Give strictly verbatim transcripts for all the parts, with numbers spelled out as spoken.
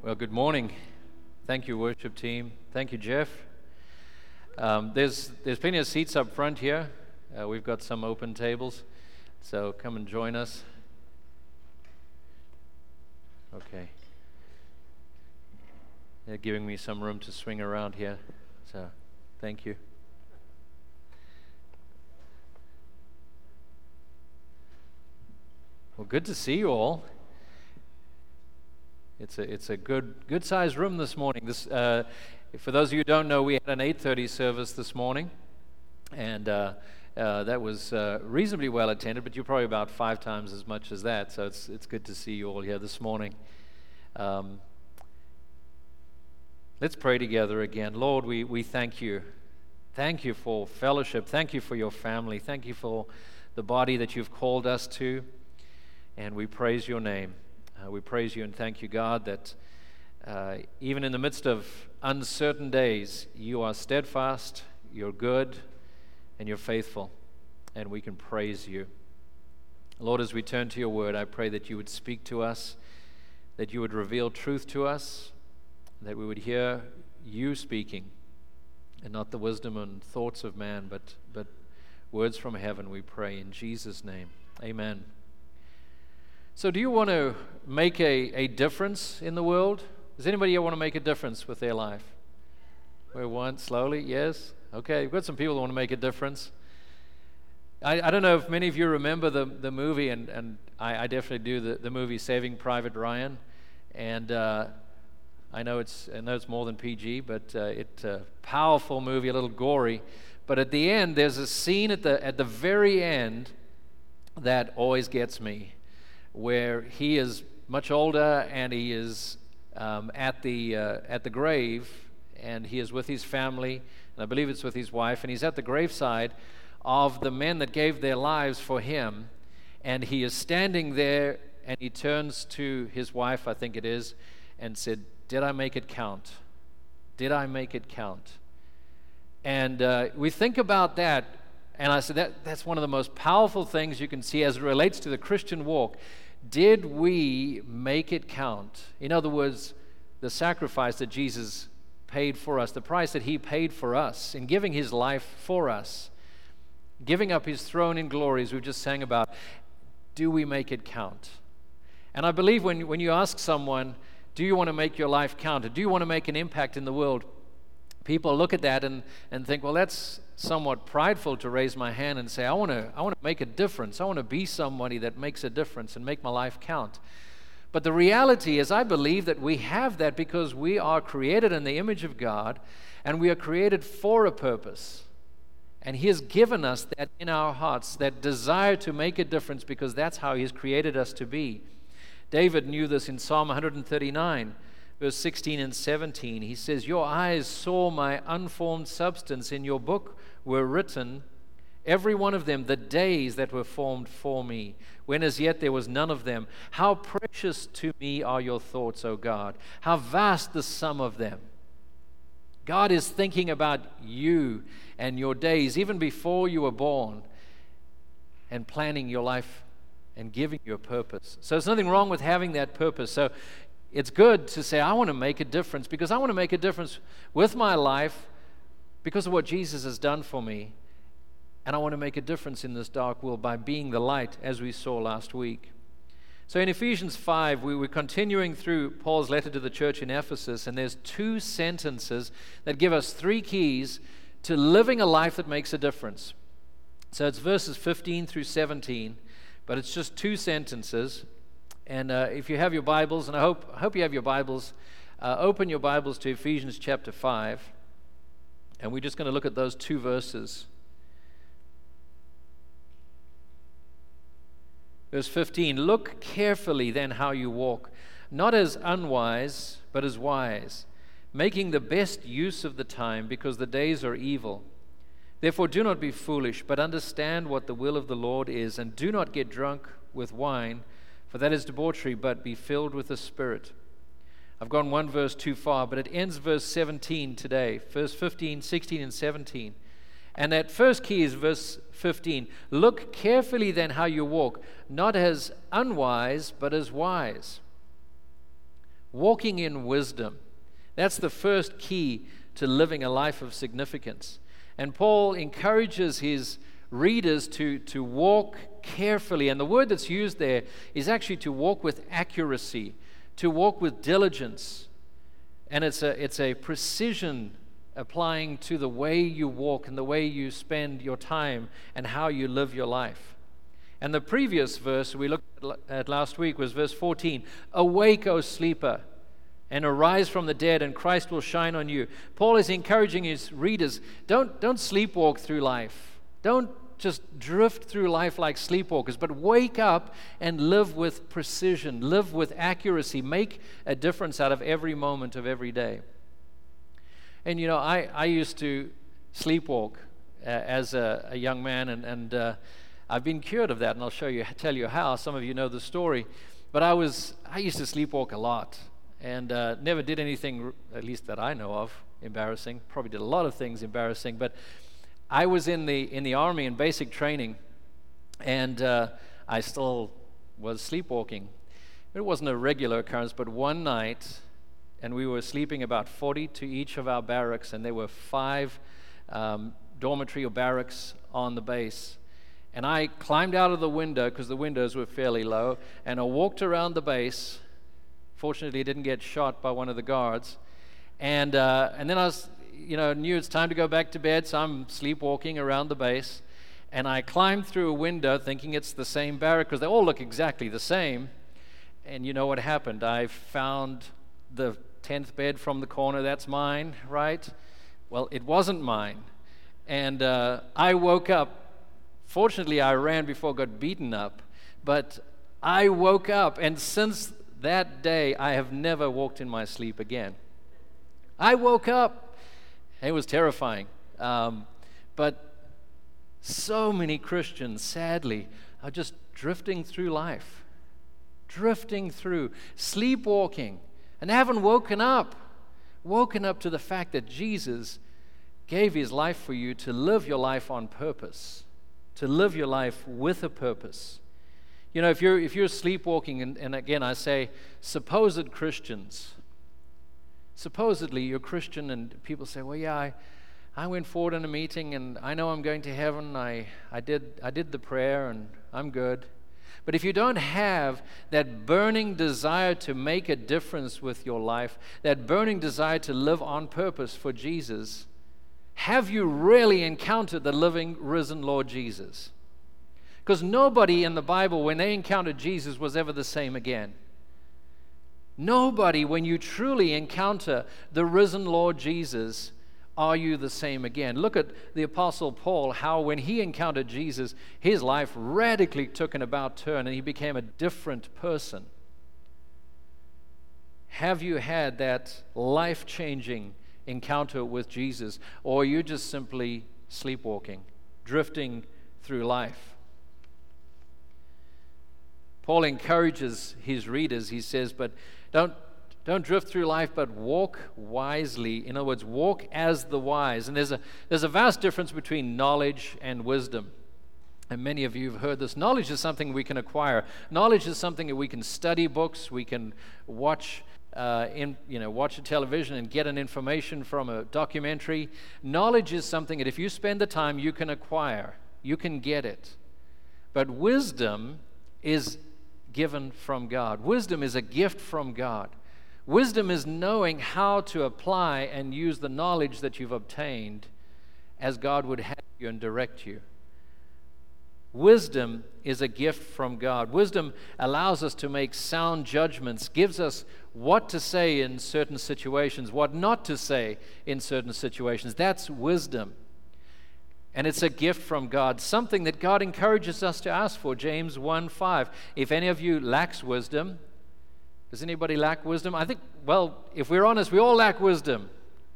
Well, good morning. Thank you, worship team. Thank you, Jeff. Um, there's there's plenty of seats up front here. Uh, we've got some open tables, so come and join us. Okay. They're giving me some room to swing around here, so thank you. Well, good to see you all. It's a it's a good good sized room this morning. This uh, for those of you who don't know, we had an eight thirty service this morning, and uh, uh, that was uh, reasonably well attended. But you're probably about five times as much as that. So it's it's good to see you all here this morning. Um, let's pray together again. Lord, we we thank you, thank you for fellowship. Thank you for your family. Thank you for the body that you've called us to, and we praise your name. Uh, we praise you and thank you, God, that uh, even in the midst of uncertain days, you are steadfast, you're good, and you're faithful, and we can praise you. Lord, as we turn to your word, I pray that you would speak to us, that you would reveal truth to us, that we would hear you speaking, and not the wisdom and thoughts of man, but, but words from heaven, we pray in Jesus' name. Amen. So do you want to make a, a difference in the world? Does anybody here want to make a difference with their life? We're one, slowly, yes? Okay, we've got some people who want to make a difference. I, I don't know if many of you remember the, the movie, and, and I, I definitely do, the, the movie Saving Private Ryan. And uh, I know it's I know it's more than P G, but uh, it's a powerful movie, a little gory. But at the end, there's a scene at the at the very end that always gets me, where he is much older and he is um, at the uh, at the grave, and he is with his family, and I believe it's with his wife, and he's at the graveside of the men that gave their lives for him, and he is standing there, and he turns to his wife, I think it is, and said, "Did I make it count? Did I make it count?" And uh, we think about that. And I said, that, that's one of the most powerful things you can see as it relates to the Christian walk. Did we make it count? In other words, the sacrifice that Jesus paid for us, the price that he paid for us in giving his life for us, giving up his throne in glory, as we just sang about, do we make it count? And I believe when, when you ask someone, do you want to make your life count? Or do you want to make an impact in the world? People look at that and, and think, well, that's somewhat prideful to raise my hand and say, I want to I want to make a difference. I want to be somebody that makes a difference and make my life count. But the reality is, I believe that we have that because we are created in the image of God, and we are created for a purpose. And he has given us that in our hearts, that desire to make a difference, because that's how he's created us to be. David knew this in Psalm one thirty-nine. Verse sixteen and seventeen, he says, "Your eyes saw my unformed substance. In your book were written, every one of them, the days that were formed for me, when as yet there was none of them. How precious to me are your thoughts, O God. How vast the sum of them." God is thinking about you and your days, even before you were born, and planning your life and giving you a purpose. So there's nothing wrong with having that purpose. So it's good to say, I want to make a difference, because I want to make a difference with my life because of what Jesus has done for me. And I want to make a difference in this dark world by being the light, as we saw last week. So in Ephesians five, we were continuing through Paul's letter to the church in Ephesus, and there's two sentences that give us three keys to living a life that makes a difference. So it's verses fifteen through seventeen, but it's just two sentences. And uh, if you have your Bibles, and I hope I hope you have your Bibles, uh, open your Bibles to Ephesians chapter five, and we're just going to look at those two verses. Verse fifteen, "Look carefully then how you walk, not as unwise, but as wise, making the best use of the time, because the days are evil. Therefore do not be foolish, but understand what the will of the Lord is, and do not get drunk with wine, for that is debauchery, but be filled with the Spirit." I've gone one verse too far, but it ends verse seventeen today. Verse fifteen, sixteen, and seventeen. And that first key is verse fifteen. "Look carefully then how you walk, not as unwise, but as wise." Walking in wisdom. That's the first key to living a life of significance. And Paul encourages his readers to, to walk carefully. And the word that's used there is actually to walk with accuracy, to walk with diligence. And it's a, it's a precision applying to the way you walk and the way you spend your time and how you live your life. And the previous verse we looked at last week was verse fourteen. Awake, O sleeper, and arise from the dead, and Christ will shine on you. Paul is encouraging his readers, don't, don't sleepwalk through life. Don't just drift through life like sleepwalkers, but wake up and live with precision, live with accuracy, make a difference out of every moment of every day. And you know, I, I used to sleepwalk uh, as a, a young man, and, and uh, I've been cured of that, and I'll show you, tell you how. Some of you know the story. But I was, I used to sleepwalk a lot, and uh, never did anything, at least that I know of, embarrassing. Probably did a lot of things embarrassing, but I was in the in the Army in basic training, and uh, I still was sleepwalking. It wasn't a regular occurrence, but one night, and we were sleeping about forty to each of our barracks, and there were five um, dormitory or barracks on the base. And I climbed out of the window, because the windows were fairly low, and I walked around the base. Fortunately, I didn't get shot by one of the guards. And uh, and then I was, you know, knew it's time to go back to bed, so I'm sleepwalking around the base. And I climbed through a window thinking it's the same barrack, because they all look exactly the same. And you know what happened? I found the tenth bed from the corner. That's mine, right? Well, it wasn't mine. And uh, I woke up. Fortunately, I ran before I got beaten up, but I woke up, and since that day, I have never walked in my sleep again. I woke up. It was terrifying. Um, but so many Christians, sadly, are just drifting through life, drifting through, sleepwalking, and haven't woken up, woken up to the fact that Jesus gave his life for you to live your life on purpose, to live your life with a purpose. You know, if you're if you're sleepwalking, and, and again I say supposed Christians, supposedly you're Christian, and people say, well, yeah, I, I went forward in a meeting, and I know I'm going to heaven. I, I did I did the prayer, and I'm good. But if you don't have that burning desire to make a difference with your life, that burning desire to live on purpose for Jesus, have you really encountered the living, risen Lord Jesus? Because nobody in the Bible, when they encountered Jesus, was ever the same again. Nobody, when you truly encounter the risen Lord Jesus, are you the same again. Look at the Apostle Paul, how when he encountered Jesus, his life radically took an about turn, and he became a different person. Have you had that life-changing encounter with Jesus, or are you just simply sleepwalking, drifting through life? Paul encourages his readers. He says, but don't don't drift through life, but walk wisely. In other words, walk as the wise. And there's a there's a vast difference between knowledge and wisdom. And many of you have heard this. Knowledge is something we can acquire. Knowledge is something that we can study books, we can watch Uh, in, you know, watch a television and get an information from a documentary. Knowledge is something that if you spend the time, you can acquire. You can get it. But wisdom is given from God. Wisdom is a gift from God. Wisdom is knowing how to apply and use the knowledge that you've obtained as God would have you and direct you. Wisdom is a gift from God. Wisdom allows us to make sound judgments, gives us what to say in certain situations, what not to say in certain situations. That's wisdom. And it's a gift from God, something that God encourages us to ask for. James one five. If any of you lacks wisdom, does anybody lack wisdom? I think, well, if we're honest, we all lack wisdom.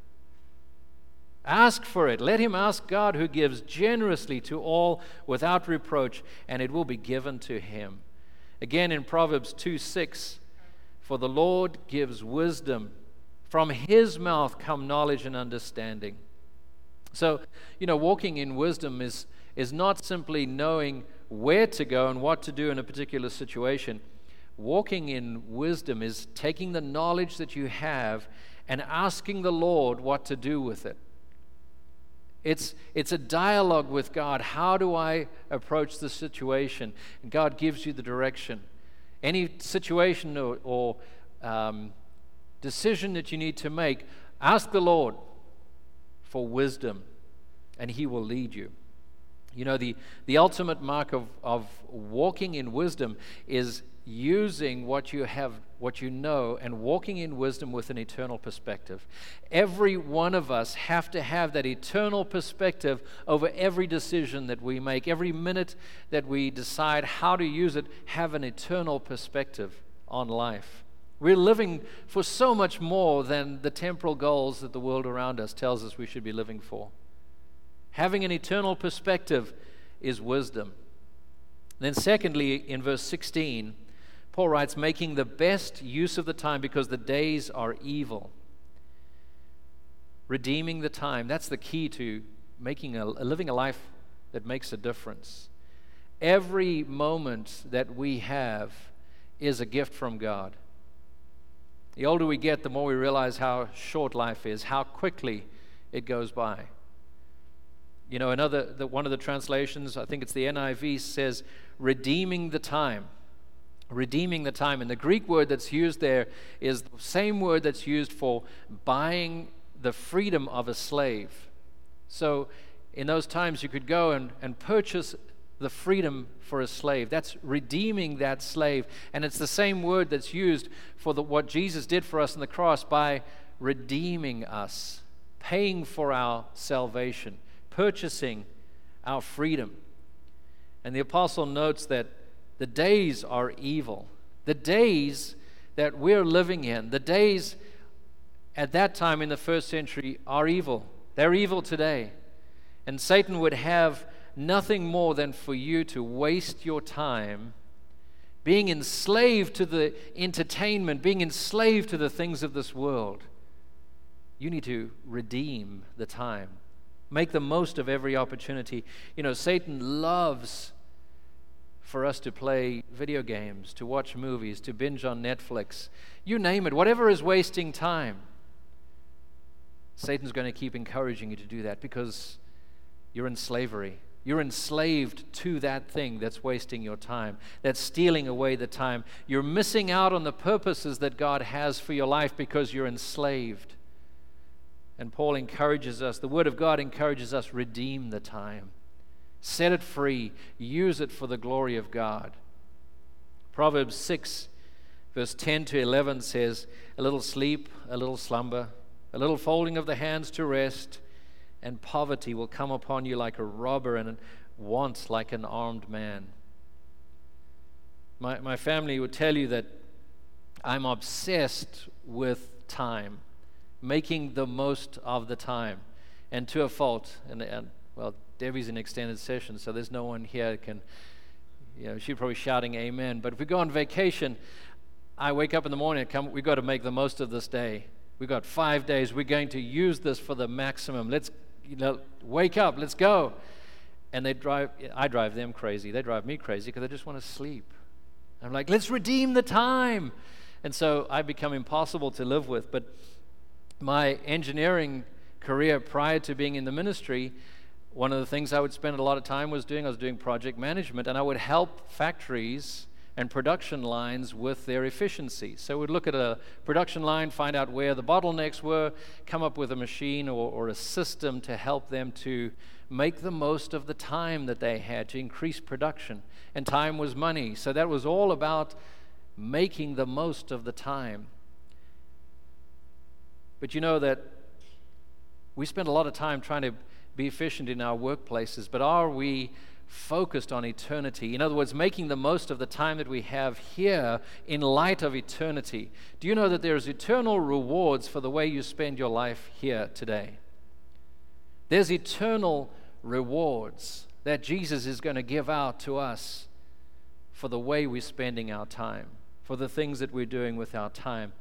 Ask for it. Let him ask God, who gives generously to all without reproach, and it will be given to him. Again in Proverbs two six, for the Lord gives wisdom. From his mouth come knowledge and understanding. So, you know, walking in wisdom is, is not simply knowing where to go and what to do in a particular situation. Walking in wisdom is taking the knowledge that you have and asking the Lord what to do with it. It's, it's a dialogue with God. How do I approach the situation? And God gives you the direction. Any situation or, or um, decision that you need to make, ask the Lord for wisdom, and He will lead you. You know, the, the ultimate mark of, of walking in wisdom is using what you have, what you know, and walking in wisdom with an eternal perspective. Every one of us have to have that eternal perspective over every decision that we make. Every minute that we decide how to use it, have an eternal perspective on life. We're living for so much more than the temporal goals that the world around us tells us we should be living for. Having an eternal perspective is wisdom. Then secondly, in verse sixteen, Paul writes, making the best use of the time because the days are evil. Redeeming the time, that's the key to making a, living a life that makes a difference. Every moment that we have is a gift from God. The older we get, the more we realize how short life is, how quickly it goes by. You know, another the, one of the translations, I think it's the N I V, says, redeeming the time. Redeeming the time. And the Greek word that's used there is the same word that's used for buying the freedom of a slave. So in those times, you could go and, and purchase the freedom for a slave. That's redeeming that slave. And it's the same word that's used for the, what Jesus did for us on the cross by redeeming us, paying for our salvation, purchasing our freedom. And the apostle notes that the days are evil. The days that we're living in, the days at that time in the first century are evil. They're evil today. And Satan would have nothing more than for you to waste your time being enslaved to the entertainment, being enslaved to the things of this world. You need to redeem the time. Make the most of every opportunity. You know, Satan loves for us to play video games, to watch movies, to binge on Netflix. You name it, whatever is wasting time. Satan's going to keep encouraging you to do that because you're in slavery. You're enslaved to that thing that's wasting your time, that's stealing away the time. You're missing out on the purposes that God has for your life because you're enslaved. And Paul encourages us, the Word of God encourages us, redeem the time. Set it free. Use it for the glory of God. Proverbs six, verse ten to eleven says, a little sleep, a little slumber, a little folding of the hands to rest, and poverty will come upon you like a robber and want like an armed man. My, my family would tell you that I'm obsessed with time, making the most of the time, and to a fault. And, and well, Debbie's in extended session, so there's no one here that can, you know, she's probably shouting amen. But if we go on vacation, I wake up in the morning and come, we've got to make the most of this day. We've got five days. We're going to use this for the maximum. Let's, you know, wake up. Let's go. And they drive, I drive them crazy. They drive me crazy because they just want to sleep. I'm like, let's redeem the time. And so I become impossible to live with. But my engineering career prior to being in the ministry, one of the things I would spend a lot of time was doing, I was doing project management, and I would help factories and production lines with their efficiency. So we'd look at a production line, find out where the bottlenecks were, come up with a machine or, or a system to help them to make the most of the time that they had to increase production. And time was money. So that was all about making the most of the time. But you know that we spend a lot of time trying to be efficient in our workplaces, but are we focused on eternity? In other words, making the most of the time that we have here in light of eternity. Do you know that there's eternal rewards for the way you spend your life here today? There's eternal rewards that Jesus is going to give out to us for the way we're spending our time, for the things that we're doing with our time.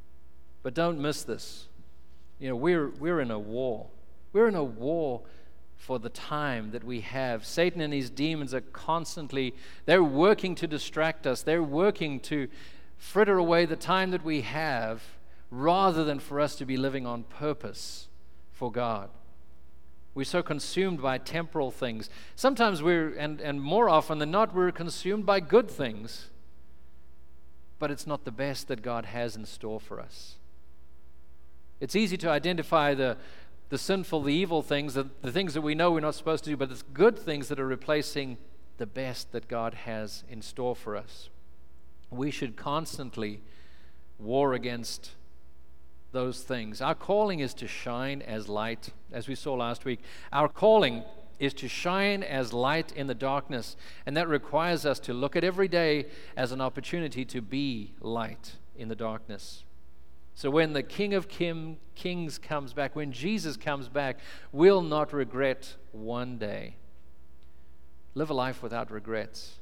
But don't miss this. You know, we're we're in a war. We're in a war for the time that we have. Satan and his demons are constantly, they're working to distract us. They're working to fritter away the time that we have rather than for us to be living on purpose for God. We're so consumed by temporal things. Sometimes we're, and, and more often than not, we're consumed by good things. But it's not the best that God has in store for us. It's easy to identify the, the sinful, the evil things, the, the things that we know we're not supposed to do, but it's good things that are replacing the best that God has in store for us. We should constantly war against those things. Our calling is to shine as light, as we saw last week. Our calling is to shine as light in the darkness, and that requires us to look at every day as an opportunity to be light in the darkness. So when the King of Kim, Kings comes back, when Jesus comes back, we'll not regret one day. Live a life without regrets.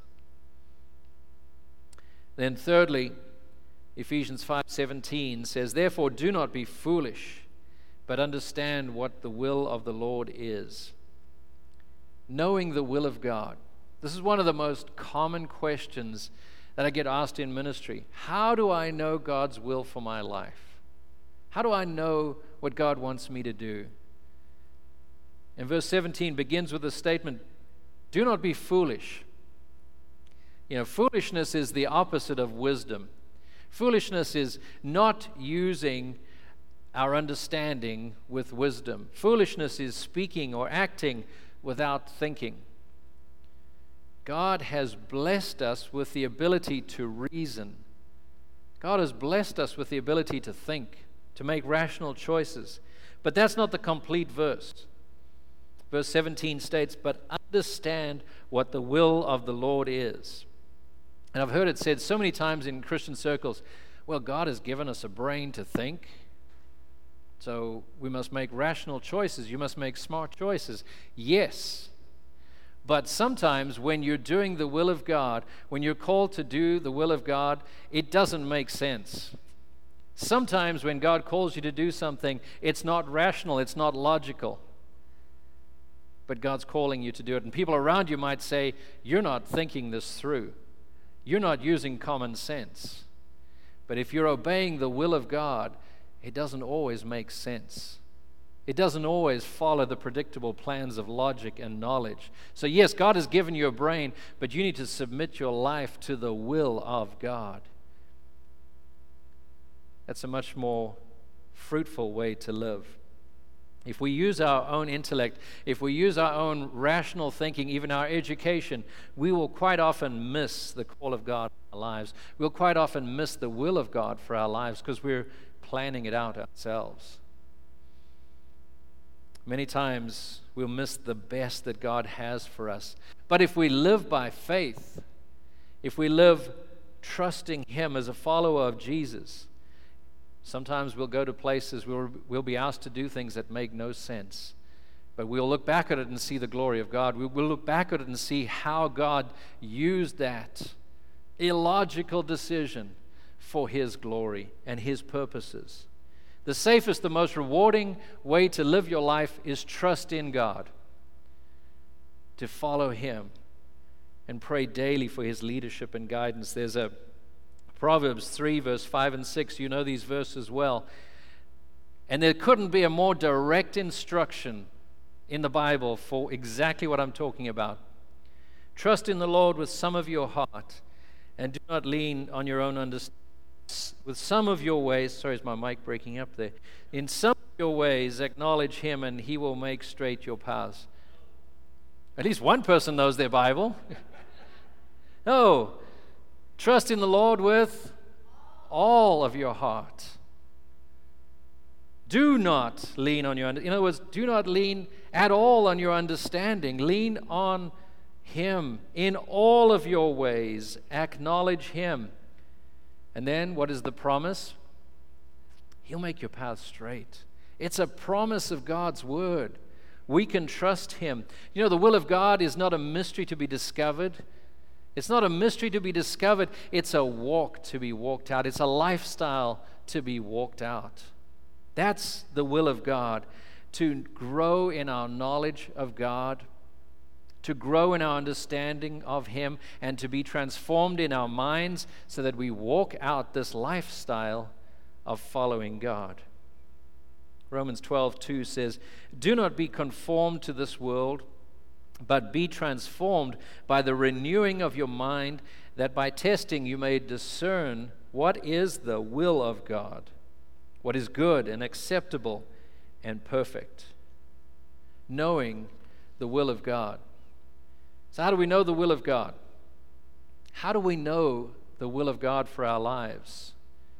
Then thirdly, Ephesians five seventeen says, "Therefore do not be foolish, but understand what the will of the Lord is." Knowing the will of God. This is one of the most common questions that I get asked in ministry. How do I know God's will for my life? How do I know what God wants me to do? And verse seventeen begins with a statement, "Do not be foolish." You know, foolishness is the opposite of wisdom. Foolishness is not using our understanding with wisdom. Foolishness is speaking or acting without thinking. God has blessed us with the ability to reason. God has blessed us with the ability to think, to make rational choices. But that's not the complete verse. Verse seventeen states, "But understand what the will of the Lord is." And I've heard it said so many times in Christian circles, well, God has given us a brain to think, so we must make rational choices. You must make smart choices. Yes, but sometimes when you're doing the will of God, when you're called to do the will of God, it doesn't make sense. Sometimes when God calls you to do something, it's not rational, it's not logical. But God's calling you to do it. And people around you might say, you're not thinking this through. You're not using common sense. But if you're obeying the will of God, it doesn't always make sense. It doesn't always follow the predictable plans of logic and knowledge. So yes, God has given you a brain, but you need to submit your life to the will of God. That's a much more fruitful way to live. If we use our own intellect, if we use our own rational thinking, even our education, we will quite often miss the call of God in our lives. We'll quite often miss the will of God for our lives because we're planning it out ourselves. Many times we'll miss the best that God has for us. But if we live by faith, if we live trusting Him as a follower of Jesus, sometimes we'll go to places where we'll be asked to do things that make no sense. But we'll look back at it and see the glory of God. We'll look back at it and see how God used that illogical decision for His glory and His purposes. The safest, the most rewarding way to live your life is trust in God, to follow Him, and pray daily for His leadership and guidance. There's a Proverbs three, verse five and six, you know these verses well. And there couldn't be a more direct instruction in the Bible for exactly what I'm talking about. Trust in the Lord with some of your heart, and do not lean on your own understanding. With some of your ways, sorry, is my mic breaking up there? In some of your ways, acknowledge Him, and He will make straight your paths. At least one person knows their Bible. No. Trust in the Lord with all of your heart. Do not lean on your, in other words, do not lean at all on your understanding. Lean on Him in all of your ways. Acknowledge Him. And then what is the promise? He'll make your path straight. It's a promise of God's word. We can trust Him. You know, the will of God is not a mystery to be discovered. It's not a mystery to be discovered. It's a walk to be walked out. It's a lifestyle to be walked out. That's the will of God. to grow in our knowledge of God, to grow in our understanding of Him, and to be transformed in our minds so that we walk out this lifestyle of following God. Romans twelve two says, "Do not be conformed to this world, but be transformed by the renewing of your mind, that by testing you may discern what is the will of God, what is good and acceptable and perfect." Knowing the will of God. So how do we know the will of God? How do we know the will of God for our lives?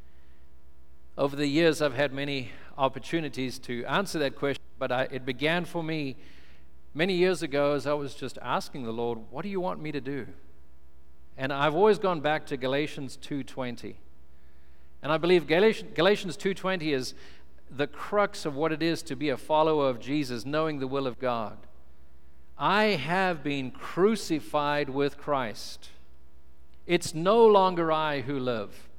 Over the years, I've had many opportunities to answer that question, but I, it began for me many years ago as I was just asking the Lord, what do you want me to do? And I've always gone back to Galatians two twenty. And I believe Galatians, Galatians two twenty is the crux of what it is to be a follower of Jesus, knowing the will of God. I have been crucified with Christ. It's no longer I who live,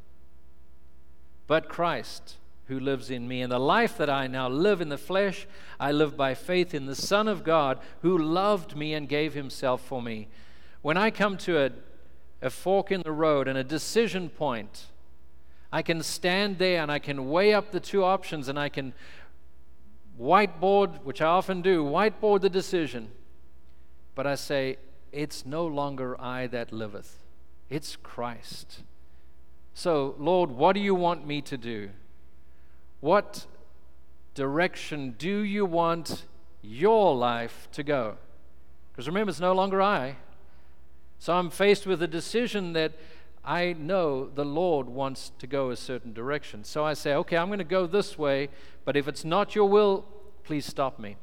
but Christ who lives in me. And the life that I now live in the flesh, I live by faith in the Son of God who loved me and gave Himself for me. When I come to a, a fork in the road and a decision point, I can stand there and I can weigh up the two options and I can whiteboard, which I often do, whiteboard the decision. But I say, it's no longer I that liveth. It's Christ. So, Lord, what do you want me to do? What direction do you want your life to go? Because remember, it's no longer I. So I'm faced with a decision that I know the Lord wants to go a certain direction. So I say, okay, I'm going to go this way, but if it's not your will, please stop me.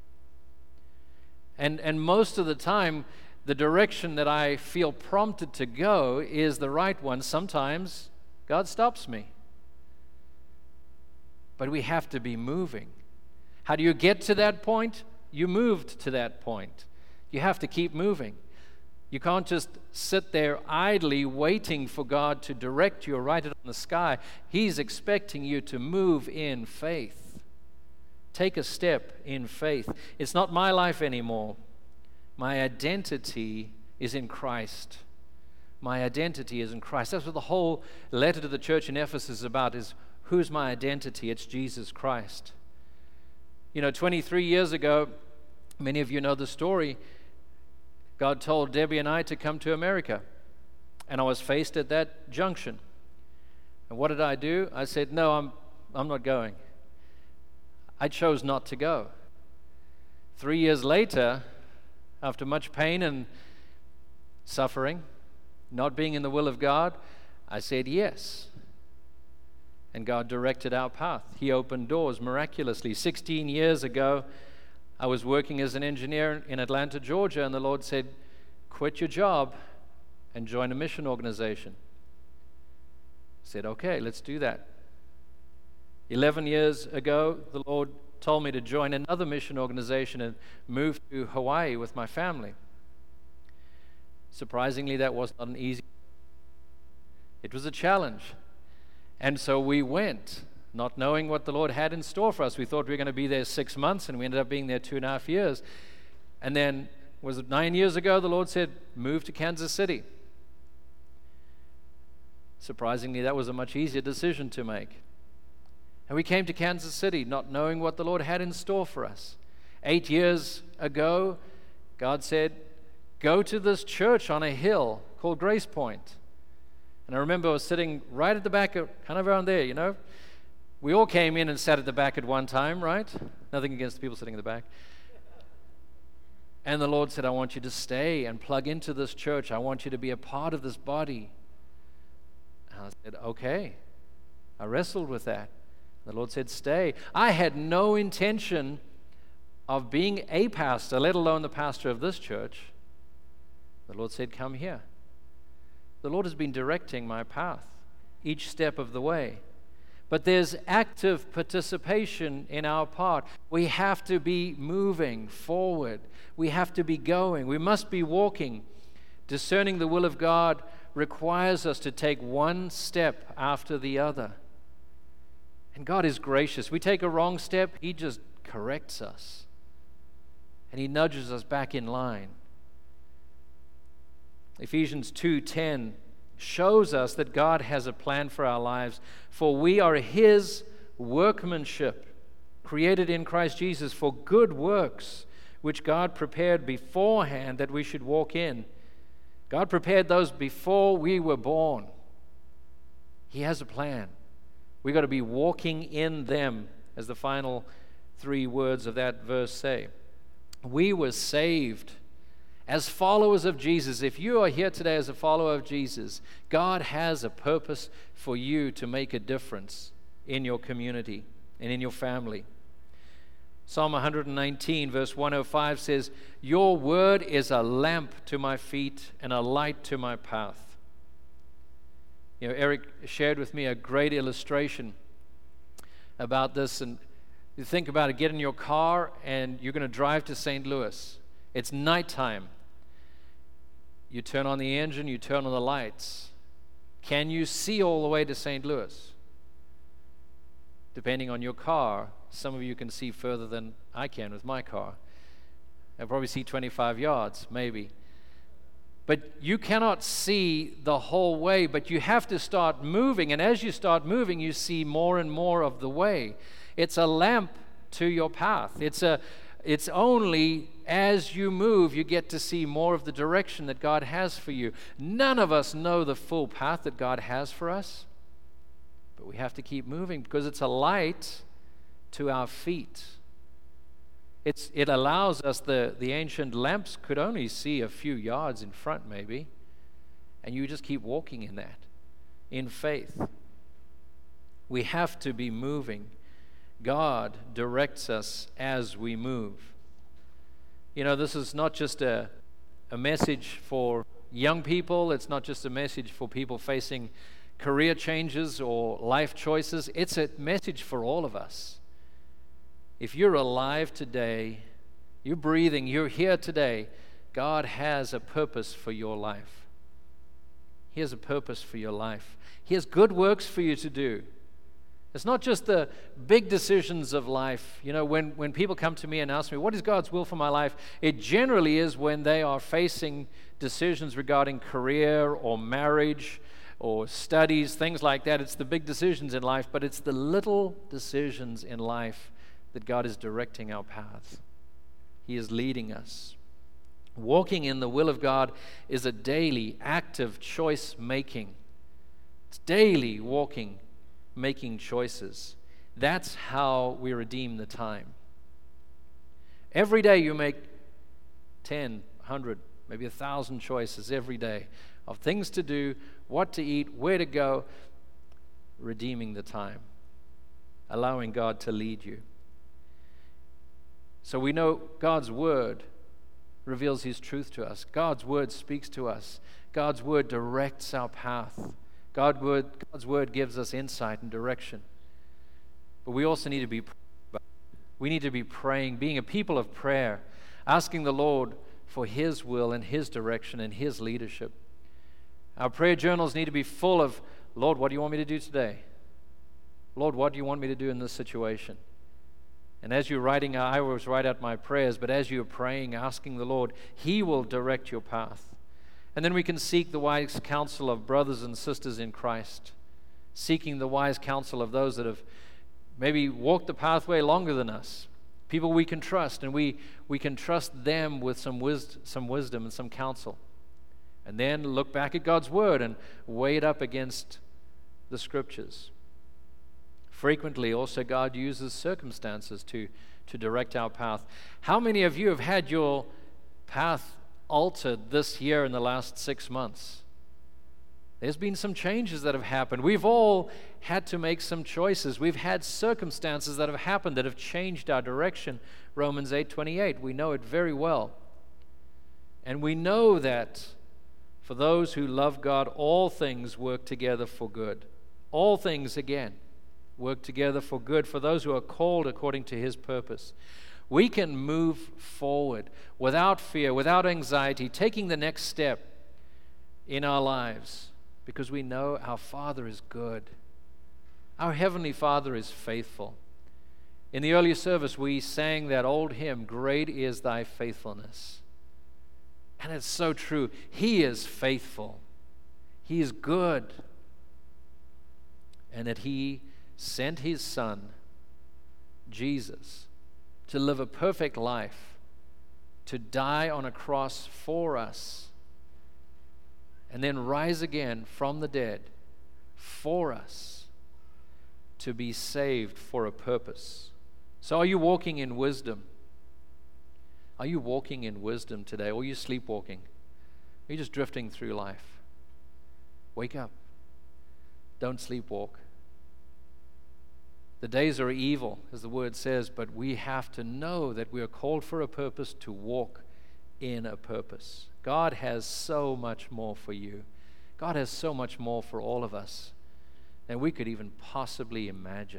And and most of the time, the direction that I feel prompted to go is the right one. Sometimes God stops me. But we have to be moving. How do you get to that point? You moved to that point. You have to keep moving. You can't just sit there idly waiting for God to direct you or write it on the sky. He's expecting you to move in faith. Take a step in faith. It's not my life anymore. My identity is in Christ. My identity is in Christ. That's what the whole letter to the church in Ephesus is about, is who's my identity? It's Jesus Christ. You know, twenty-three years ago, many of you know the story, God told Debbie and I to come to America. And I was faced at that junction. And what did I do? I said, no, I'm I'm not going. I chose not to go. Three years later, after much pain and suffering, not being in the will of God, I said yes. And God directed our path. He opened doors miraculously. sixteen years ago, I was working as an engineer in Atlanta, Georgia, and the Lord said, quit your job and join a mission organization. I said, okay, let's do that. Eleven years ago, the Lord told me to join another mission organization and move to Hawaii with my family. Surprisingly, that was not an easy. It was a challenge. And so we went, not knowing what the Lord had in store for us. We thought we were going to be there six months, and we ended up being there two and a half years. And then, was it nine years ago, the Lord said, move to Kansas City. Surprisingly, that was a much easier decision to make. And we came to Kansas City, not knowing what the Lord had in store for us. Eight years ago, God said, go to this church on a hill called Grace Point. And I remember I was sitting right at the back, of, kind of around there, you know. We all came in and sat at the back at one time, right? Nothing against the people sitting in the back. And the Lord said, I want you to stay and plug into this church. I want you to be a part of this body. And I said, okay. I wrestled with that. The Lord said, stay. I had no intention of being a pastor, let alone the pastor of this church. The Lord said, come here. The Lord has been directing my path each step of the way. But there's active participation in our part. We have to be moving forward. We have to be going. We must be walking. Discerning the will of God requires us to take one step after the other. And God is gracious. We take a wrong step, He just corrects us, and He nudges us back in line. Ephesians two ten shows us that God has a plan for our lives, for we are His workmanship, created in Christ Jesus for good works, which God prepared beforehand that we should walk in. God prepared those before we were born. He has a plan. We've got to be walking in them, as the final three words of that verse say. We were saved as followers of Jesus. If you are here today as a follower of Jesus, God has a purpose for you to make a difference in your community and in your family. Psalm one nineteen, verse one oh five says, "Your word is a lamp to my feet and a light to my path." You know, Eric shared with me a great illustration about this, and you think about it, get in your car and you're going to drive to Saint Louis. It's nighttime. You turn on the engine, you turn on the lights. Can you see all the way to Saint Louis? Depending on your car, some of you can see further than I can with my car. I'll probably see twenty-five yards, maybe. But you cannot see the whole way, but you have to start moving. And as you start moving, you see more and more of the way. It's a lamp to your path. It's a, it's only as you move, you get to see more of the direction that God has for you. None of us know the full path that God has for us, but we have to keep moving because it's a light to our feet. It's, it allows us, the, the ancient lamps could only see a few yards in front maybe, and you just keep walking in that, in faith. We have to be moving. God directs us as we move. You know, this is not just a, a message for young people. It's not just a message for people facing career changes or life choices. It's a message for all of us. If you're alive today, you're breathing, you're here today, God has a purpose for your life. He has a purpose for your life. He has good works for you to do. It's not just the big decisions of life. You know, when, when people come to me and ask me, what is God's will for my life? It generally is when they are facing decisions regarding career or marriage or studies, things like that. It's the big decisions in life, but it's the little decisions in life that God is directing our path. He is leading us. Walking in the will of God is a daily, active choice making. It's daily walking, making choices. That's how we redeem the time. Every day you make ten, a hundred, maybe a thousand choices every day of things to do, what to eat, where to go, redeeming the time, allowing God to lead you. So we know God's word reveals His truth to us. God's word speaks to us. God's word directs our path. God word, God's word gives us insight and direction. But we also need to be we need to be praying, being a people of prayer, asking the Lord for His will and His direction and His leadership. Our prayer journals need to be full of, Lord, what do you want me to do today? Lord, what do you want me to do in this situation? And as you're writing, I always write out my prayers, but as you're praying, asking the Lord, He will direct your path. And then we can seek the wise counsel of brothers and sisters in Christ, seeking the wise counsel of those that have maybe walked the pathway longer than us, people we can trust, and we, we can trust them with some, wis- some wisdom and some counsel. And then look back at God's word and weigh it up against the scriptures. Frequently, also, God uses circumstances to, to direct our path. How many of you have had your path altered this year in the last six months? There's been some changes that have happened. We've all had to make some choices. We've had circumstances that have happened that have changed our direction. Romans eight twenty-eight, we know it very well. And we know that for those who love God, all things work together for good. All things, again, work together for good for those who are called according to His purpose. We can move forward without fear, without anxiety, taking the next step in our lives because we know our Father is good. Our Heavenly Father is faithful. In the earlier service, we sang that old hymn, "Great is thy faithfulness." And it's so true. He is faithful. He is good. And that he sent his Son, Jesus, to live a perfect life, to die on a cross for us, and then rise again from the dead for us, to be saved for a purpose. So are you walking in wisdom? Are you walking in wisdom today? Or are you sleepwalking? Are you just drifting through life? Wake up. Don't sleepwalk. The days are evil, as the word says, but we have to know that we are called for a purpose, to walk in a purpose. God has so much more for you. God has so much more for all of us than we could even possibly imagine.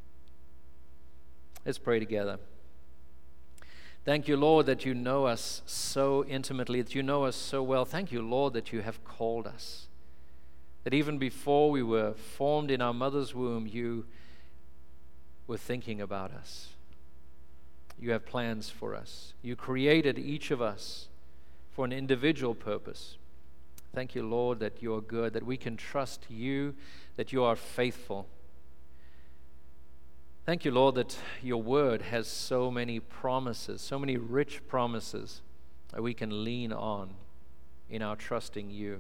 Let's pray together. Thank you, Lord, that you know us so intimately, that you know us so well. Thank you, Lord, that you have called us, that even before we were formed in our mother's womb, you were thinking about us. You have plans for us. You created each of us for an individual purpose. Thank you, Lord, that you are good, that we can trust you, that you are faithful. Thank you, Lord, that your word has so many promises, so many rich promises that we can lean on in our trusting you.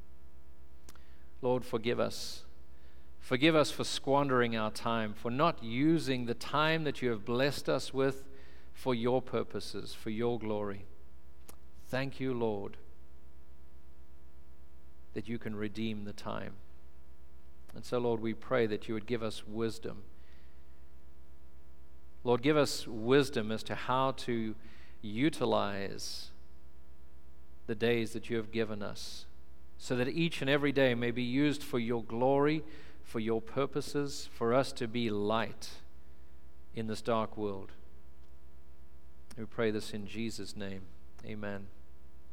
Lord, forgive us. Forgive us for squandering our time, for not using the time that you have blessed us with for your purposes, for your glory. Thank you, Lord, that you can redeem the time. And so, Lord, we pray that you would give us wisdom. Lord, give us wisdom as to how to utilize the days that you have given us, so that each and every day may be used for your glory, for your purposes, for us to be light in this dark world. We pray this in Jesus' name. Amen.